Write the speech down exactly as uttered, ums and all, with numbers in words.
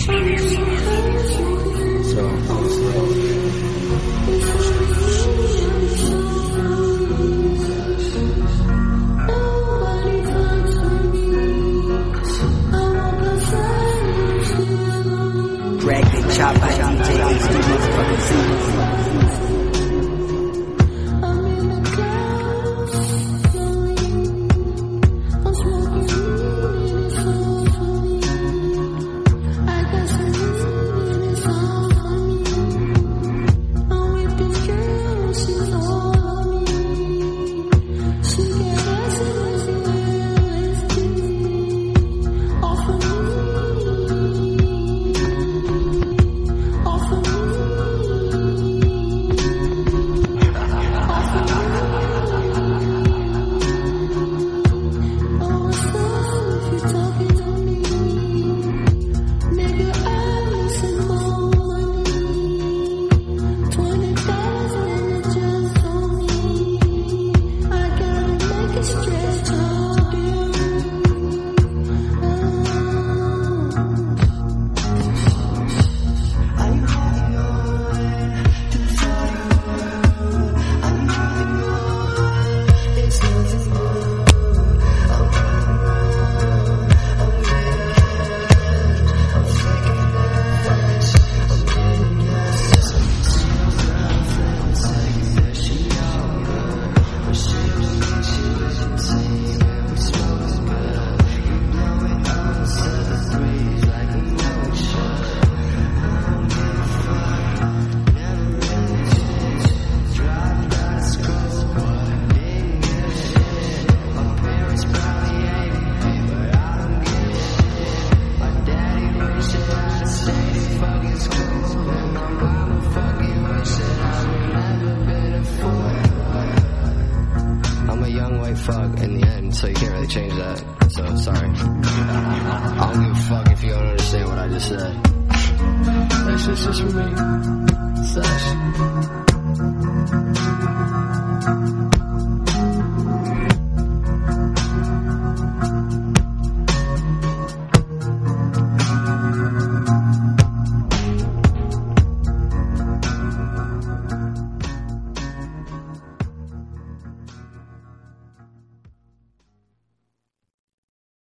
So, Drag the chop by D J H D motherfucking C. Fuck in the end, so you can't really change that. So sorry. I don't give a fuck if you don't understand what I just said. That shit's just for me. Such.